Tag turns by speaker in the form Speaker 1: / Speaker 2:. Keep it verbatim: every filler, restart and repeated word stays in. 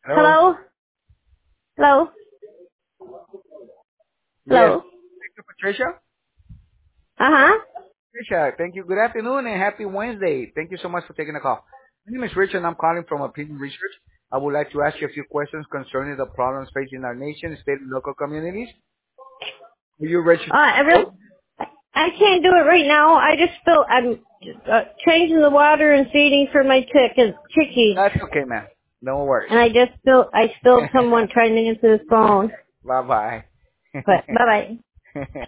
Speaker 1: Hello?
Speaker 2: Hello? Hello?
Speaker 1: Yes.
Speaker 2: Hello?
Speaker 1: Thank you, Patricia.
Speaker 2: Uh-huh.
Speaker 1: Patricia, thank you. Good afternoon and happy Wednesday. Thank you so much for taking the call. My name is Richard and I'm calling from Opinion Research. I would like to ask you a few questions concerning the problems facing our nation, state, and local communities. Are you ready to
Speaker 2: Uh, every,
Speaker 1: go?
Speaker 2: I can't do it right now. I just spilled, I'm uh, changing the water and feeding for my chickens, chickies.
Speaker 1: That's okay, man. No worries.
Speaker 2: And I just spilled, I spilled someone trying to answer this phone.
Speaker 1: Bye-bye.
Speaker 2: But, bye-bye.